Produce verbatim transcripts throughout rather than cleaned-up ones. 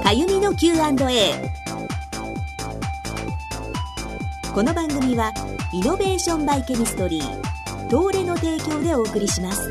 かゆみの キューアンドエー。 この番組はイノベーションバイケミストリー東レの提供でお送りします。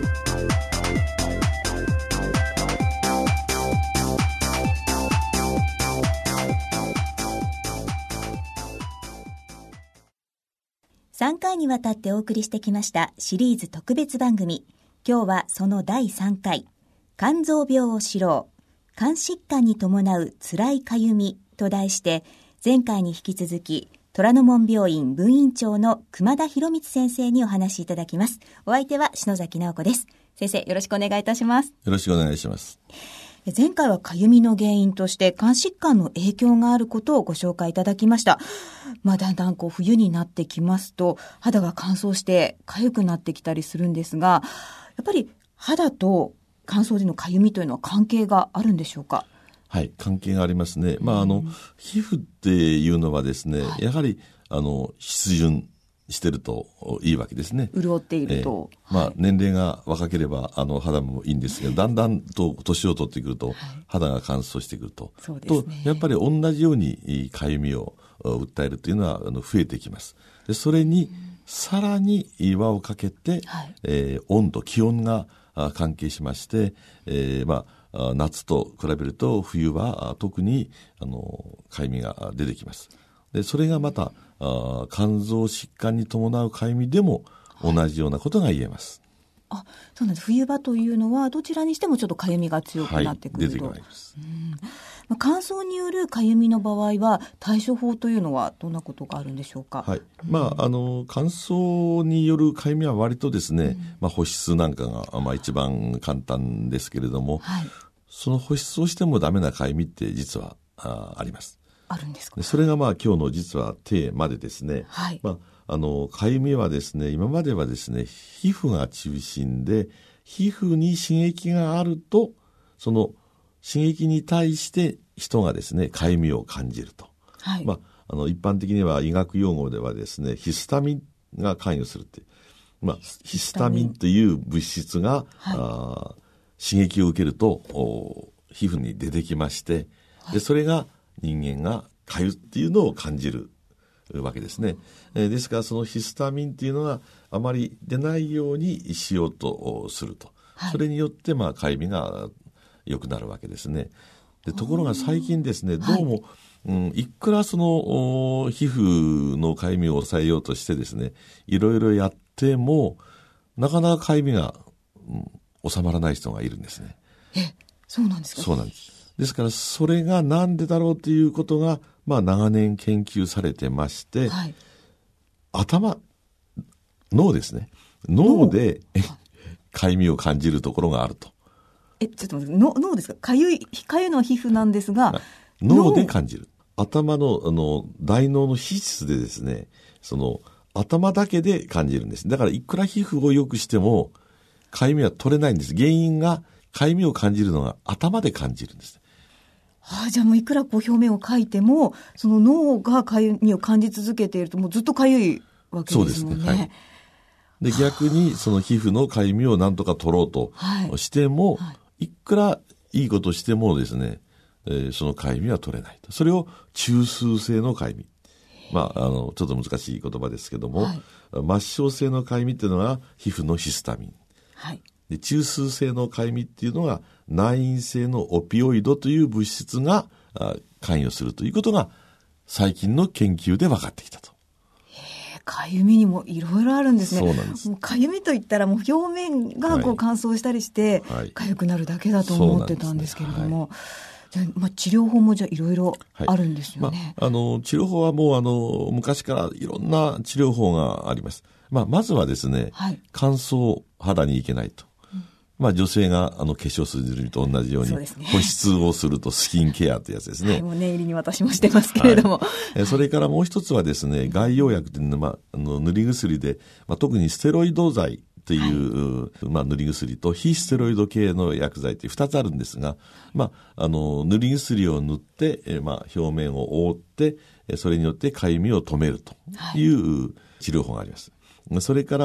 さんかいにわたってお送りしてきましたシリーズ特別番組。今日はそのだいさんかい、肝臓病を知ろう、肝疾患に伴う辛いかゆみと題して、前回に引き続き虎ノ門病院分院長の熊田博光先生にお話しいただきます。お相手は篠崎直子です。先生、よろしくお願いいたします。 よろしくお願いします。 前回はかゆみの原因として肝疾患の影響があることをご紹介いただきました。まあ、だんだんこう冬になってきますと肌が乾燥して痒くなってきたりするんですが、やっぱり肌と乾燥でのかゆみというのは関係があるんでしょうか？ はい、関係がありますね。まあ、あの皮膚っていうのはですね、はい、やはりあの湿潤してるといいわけですね。 潤っていると、 えーまあ、年齢が若ければあの肌もいいんですけど、だんだんと年を取ってくると、はい、肌が乾燥してくると、 そうですね、 とやっぱり同じようにかゆみを訴えるというのはあの増えてきます。でそれにさらに輪をかけて、はいえー、温度気温が関係しまして、えーまあ、夏と比べると冬は特にあのかゆみが出てきます。でそれがまたあ肝臓疾患に伴うかゆみでも同じようなことが言えます。 はい、あ、そうなんです。冬場というのはどちらにしてもちょっとかゆみが強くなってくると、 はい、出てきます。 うんまあ、乾燥によるかゆみの場合は対処法というのはどんなことがあるんでしょうか？ はいまあ、あの乾燥によるかゆみは割とですね、うんまあ、保湿なんかが、まあ、一番簡単ですけれども、はい、その保湿をしてもダメなかゆみって実は あ, あります。 あるんですか？ それがまあ今日の実はテーマでですね、はいまあ、あのかゆみはですね、今まではですね皮膚が中心で、皮膚に刺激があるとその刺激に対して人がですねかゆみを感じると、はいまあ、あの一般的には医学用語ではですねヒスタミンが関与するって、まあ、ヒスタミンという物質が、はい、あ刺激を受けると皮膚に出てきまして、はい、でそれが人間がかゆっていうのを感じるわけですね。えー、ですからそのヒスタミンっていうのがあまり出ないようにしようとすると、はい、それによってまあかゆみが良くなるわけですね。でところが最近ですね、どうも、はいうん、いくらその皮膚のかゆみを抑えようとしてですね、いろいろやってもなかなかかゆみが、うん、収まらない人がいるんですね。 え、そうなんですか？ そうなんです。ですからそれがなんでだろうということが、まあ、長年研究されてまして、はい、頭脳ですね、脳でかゆみを感じるところがあると。 え、ちょっと待って、の脳ですか？かゆい、かゆの皮膚なんですが、 脳で感じる。頭の、あの、大脳の皮質でですね、その、頭だけで感じるんです。だから、いくら皮膚を良くしても、かゆみは取れないんです。原因が、かゆみを感じるのが頭で感じるんです。 はあ、じゃあもういくらこう表面をかいても、その脳がかゆみを感じ続けていると、もうずっとかゆいわけですもんね。そうですね。はい。 で、逆に、その皮膚のかゆみをなんとか取ろうとしても、はいはい、いくらいいことしてもですね、えー、そのかゆみは取れないと。それを中枢性のかゆみ。まあ、あの、ちょっと難しい言葉ですけども、はい、末梢性のかゆみっていうのが皮膚のヒスタミン。はい。で、中枢性のかゆみっていうのが内因性のオピオイドという物質が関与するということが最近の研究で分かってきたと。 かゆみにもいろいろあるんですね。 そうなんです。 もうかゆみといったらもう表面がこう乾燥したりしてかゆくなるだけだと思ってたんですけれども、じゃあ、まあ、治療法もじゃあいろいろあるんですよね。 はいまあ、あの治療法はもうあの昔からいろんな治療法があります。まあ、まずはですね、はい、乾燥肌にいけないと。まあ、女性があの化粧すると同じように保湿をするとスキンケアというやつですね。 はい、もう念入りに私もしてますけれども、 はい、それからもう一つはですね、外用薬というのは、まあ、あの塗り薬で、まあ、特にステロイド剤という、はいまあ、塗り薬と非ステロイド系の薬剤という二つあるんですが、まあ、あの塗り薬を塗って、えまあ、表面を覆ってそれによってかゆみを止めるという治療法があります。それから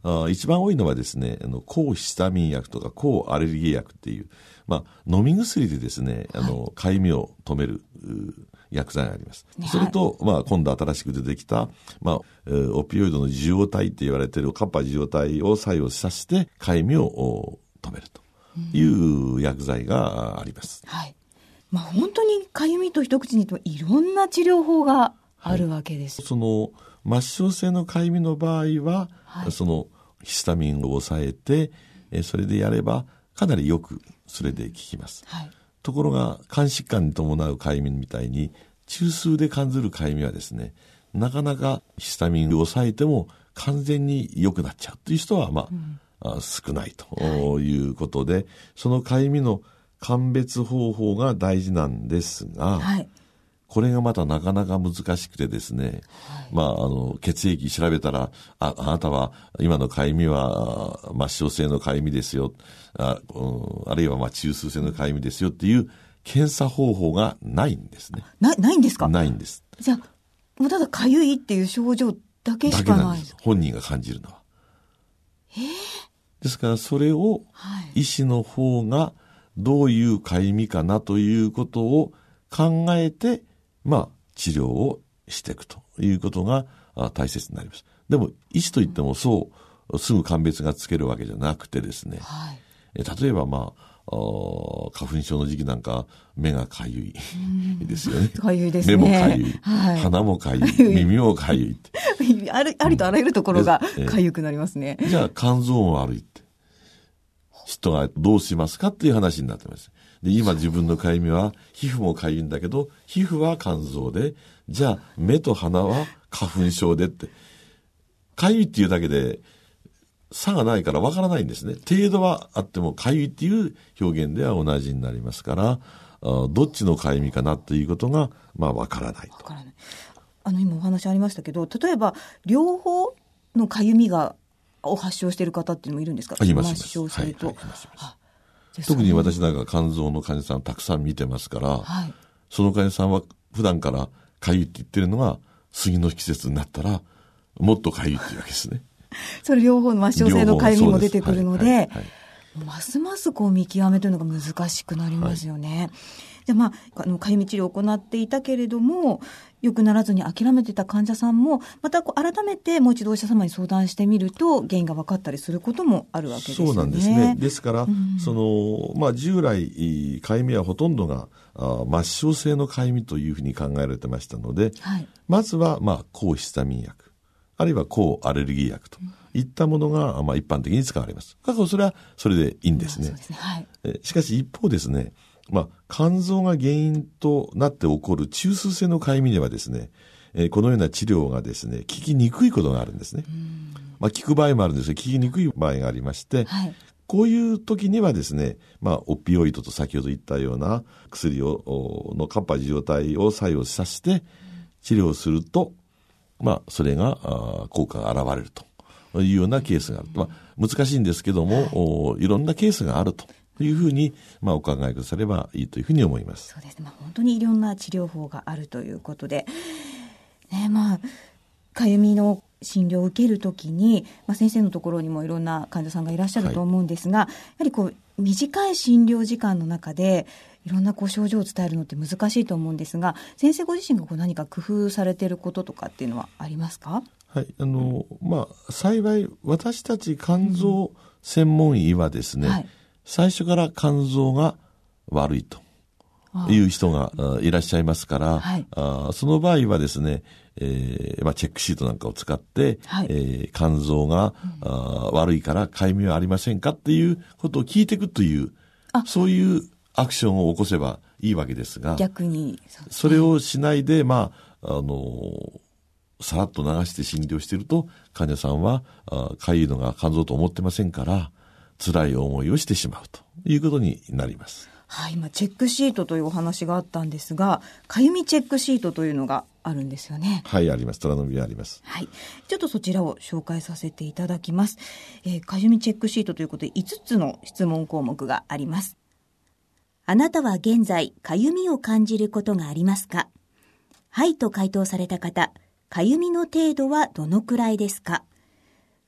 あ一番多いのはですね、あの抗ヒスタミン薬とか抗アレルギー薬っていう、まあ、飲み薬でですね、あのかゆみを止める薬剤があります。それと、まあ、今度新しく出てきた、まあ、オピオイドの受容体って言われているカッパ受容体を作用させてかゆみを止めるという薬剤があります。 うん、はい。まあ、本当にかゆみと一口に言ってもいろんな治療法があるわけです。 はい、その末梢性のかゆみの場合は、はい、そのヒスタミンを抑えて、えそれでやればかなりよくそれで効きます。はい、ところが肝疾患に伴うかゆみみたいに中枢で感じるかゆみはですね、なかなかヒスタミンを抑えても完全に良くなっちゃうという人は、まあ、うん、少ないということで、はい、そのかゆみの鑑別方法が大事なんですが、はい、これがまたなかなか難しくてですね、はい、まあ、あの、血液調べたら、あ、あなたは今のかゆみは末梢性のかゆみですよ、あ、うん、あるいはまあ中枢性のかゆみですよっていう検査方法がないんですね。 な、ないんですか？ ないんです。 じゃあ、もうただかゆいっていう症状だけしかない。だけなんです。 本人が感じるのは。 へー。 ですからそれを医師の方がどういうかゆみかなということを考えて、まあ、治療をしていくということが大切になります。でも、医師といってもそう、すぐ鑑別がつけるわけじゃなくてですね、はい、例えば、まあ、あ花粉症の時期なんか、目がかゆいですよね。 かゆいですね。 目もかゆい、はい、鼻もかゆい、耳もかゆいって。 ある、ありとあらゆるところがかゆくなりますね。 じゃあ、肝臓も悪いって。人がどうしますかっていう話になってます。で、今自分のかゆみは皮膚もかゆいんだけど、皮膚は肝臓で、じゃあ目と鼻は花粉症でって、かゆいっていうだけで差がないからわからないんですね。程度はあってもかゆいっていう表現では同じになりますから、どっちのかゆみかなっていうことがまあわからないと。わからない。 あの今お話ありましたけど、例えば両方のかゆみがを発症している方っていうのもいるんですか？ いますいます。 末梢性と。 はいはい、いますいます。特に私なんか肝臓の患者さんたくさん見てますから、はい、その患者さんは普段からかゆいって言ってるのが杉の季節になったらもっとかゆいっていうわけですね。それ両方の末梢性のかゆみも出てくるので、はいはいはい、ますますこう見極めというのが難しくなりますよね。はい、じゃあまあ、あのかゆみ治療を行っていたけれども良くならずに諦めてた患者さんもまたこう改めてもう一度お医者様に相談してみると原因が分かったりすることもあるわけですよね。 そうなんですね。ですから、うん、そのまあ、従来かゆみはほとんどがあ末梢性のかゆみというふうに考えられてましたので、はい、まずはまあ抗ヒスタミン薬あるいは抗アレルギー薬といったものがまあ一般的に使われます。だからそれはそれでいいんですね。そうですね、はい、えしかし一方ですね、まあ、肝臓が原因となって起こる中枢性のかゆみではですね、えー、このような治療がですね、効きにくいことがあるんですね。まあ、効く場合もあるんですが、効きにくい場合がありまして、はい、こういう時にはですね、まあ、オピオイドと先ほど言ったような薬を、のカッパ受容体を作用させて治療すると、まあ、それが効果が現れるというようなケースがある。まあ、難しいんですけども、はい、いろんなケースがあると。というふうに、まあ、お考えくださればいいというふうに思います。 そうですね。まあ、本当にいろんな治療法があるということで、ね、まあ、かゆみの診療を受けるときに、まあ、先生のところにもいろんな患者さんがいらっしゃると思うんですが、はい、やはりこう短い診療時間の中でいろんなこう症状を伝えるのって難しいと思うんですが、先生ご自身がこう何か工夫されていることとかっていうのはありますか？ はい、あの、まあ、幸い私たち肝臓専門医はですね、うん、はい、最初から肝臓が悪いという人がいらっしゃいますから、はい、あその場合はですね、えーまあ、チェックシートなんかを使って、はい、えー、肝臓が、うん、あ悪いからかゆみはありませんかっていうことを聞いていくという、そういうアクションを起こせばいいわけですが、 逆に そ, それをしないで、まあ、あのさらっと流して診療していると患者さんはかゆいのが肝臓と思ってませんから辛い思いをしてしまうということになります。 はい、今チェックシートというお話があったんですが、かゆみチェックシートというのがあるんですよね。 はい、あります。虎の実あります。 はい、ちょっとそちらを紹介させていただきます。えー、かゆみチェックシートということでいつつの質問項目があります。あなたは現在かゆみを感じることがありますか？はいと回答された方、かゆみの程度はどのくらいですか？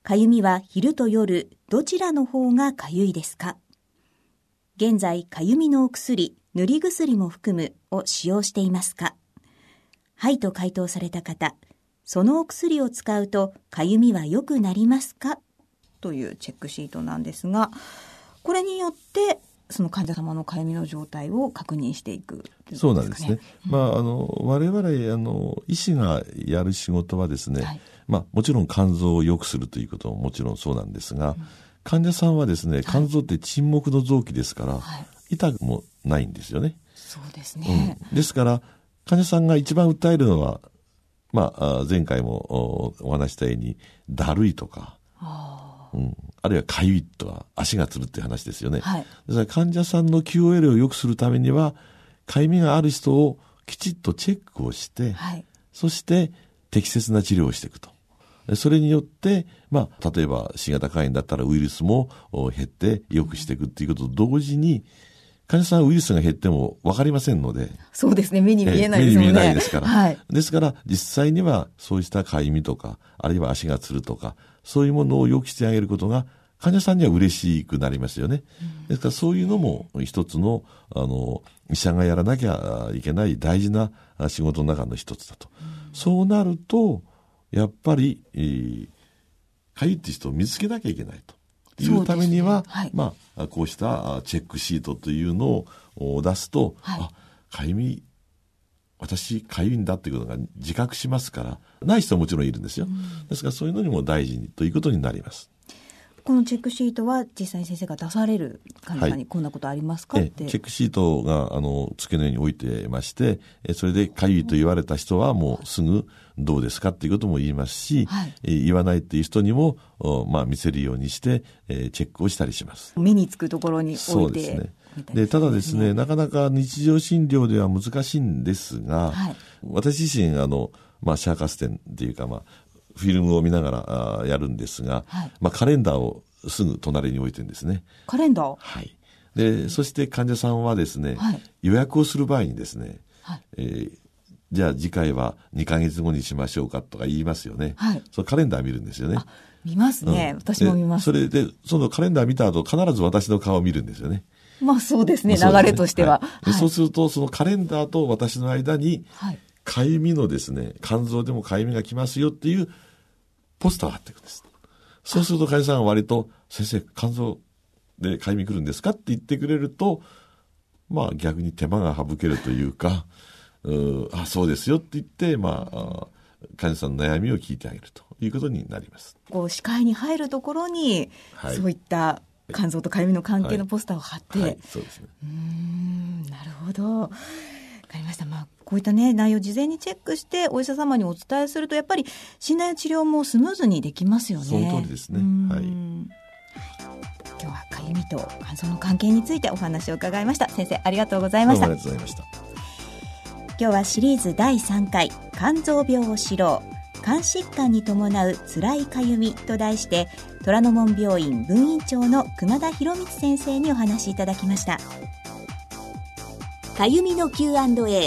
かゆみは昼と夜どちらの方がかゆいですか？現在かゆみのお薬、塗り薬も含むを使用していますか？はいと回答された方、そのお薬を使うとかゆみは良くなりますか？というチェックシートなんですが、これによってその患者様のかゆみの状態を確認していく、ね、 そうなんですね。うん、まあ、あの我々あの医師がやる仕事はですね、はい、まあ、もちろん肝臓を良くするということももちろんそうなんですが、うん、患者さんはですね、肝臓って沈黙の臓器ですから、はい、痛くもないんですよね。 そうですね。 うん、ですから患者さんが一番訴えるのは、まあ、前回もお話したようにだるいとか、あ、うん、あるいはかゆいとか足がつるっていう話ですよね。はい、ですから患者さんの キューオーエル を良くするためにはかゆみがある人をきちっとチェックをして、はい、そして適切な治療をしていくと。それによって、まあ、例えば シー 型肝炎だったらウイルスも減って良くしていくっていうことと同時に、患者さんはウイルスが減っても分かりませんので。 そうですね。目に見えないですもんね。 目に見えないですから。 はい。 ですから実際にはそうしたかゆみとか、あるいは足がつるとか、そういうものを良くしてあげることが患者さんには嬉しくなりますよね。うん、ですからそういうのも一つの、あの、医者がやらなきゃいけない大事な仕事の中の一つだと。うん、そうなると、やっぱり、えー、かゆいって人を見つけなきゃいけないと。いうためには、ね、はい、まあ、こうしたチェックシートというのを出すと、はい、あ、かゆみ、私かゆいんだということが自覚しますから、ない人はもちろんいるんですよ。うん、ですからそういうのにも大事にということになります。 このチェックシートは実際に先生が出される患者さんにこんなことありますか、はい、ってチェックシートがあの付けのように置いてまして、それでかゆいと言われた人はもうすぐどうですかっていうことも言いますし、はい、言わないっていう人にも、まあ、見せるようにして、えー、チェックをしたりします。 目につくところに置いて。 そうですね。でただですね、なかなか日常診療では難しいんですが、はい、私自身あの、まあ、シャーカステンっていうか、まあ、フィルムを見ながらやるんですが、はい、まあ、カレンダーをすぐ隣に置いてるんですね。 カレンダー？ はい。で、そして患者さんはですね、はい、予約をする場合にですね、はい、えー、じゃあ次回はにかげつごにしましょうかとか言いますよね。はい。そのカレンダー見るんですよね。 あ、見ますね。うん、私も見ます。 それで、そのカレンダー見た後、必ず私の顔を見るんですよね。 まあそうですね、流れとしては。 はいはい、そうすると、そのカレンダーと私の間に、かゆみのですね、肝臓でもかゆみが来ますよっていうポスターが貼っていくんです。そうすると患者さんは割と、先生、肝臓でかゆみ来るんですかって言ってくれると、まあ逆に手間が省けるというか、うあ、そうですよって言って、まあ、患者さんの悩みを聞いてあげるということになります。 こう視界に入るところに、はい、そういった肝臓とかゆみの関係のポスターを貼って、はいはい、そうですね。うーん、なるほど。わかりました。まあ、こういったね、内容を事前にチェックしてお医者様にお伝えすると、やっぱり診断や治療もスムーズにできますよね。 その通りですね。はい。 今日はかゆみと肝臓の関係についてお話を伺いました。先生、ありがとうございました。 どうもありがとうございました。 今日はシリーズだいさんかい、肝臓病を知ろう。肝疾患に伴うつらいかゆみと題して、虎ノ門病院分院長の熊田博光先生にお話しいただきました。かゆみの キューアンドエー、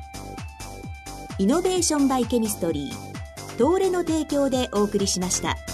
イノベーションバイケミストリー東レの提供でお送りしました。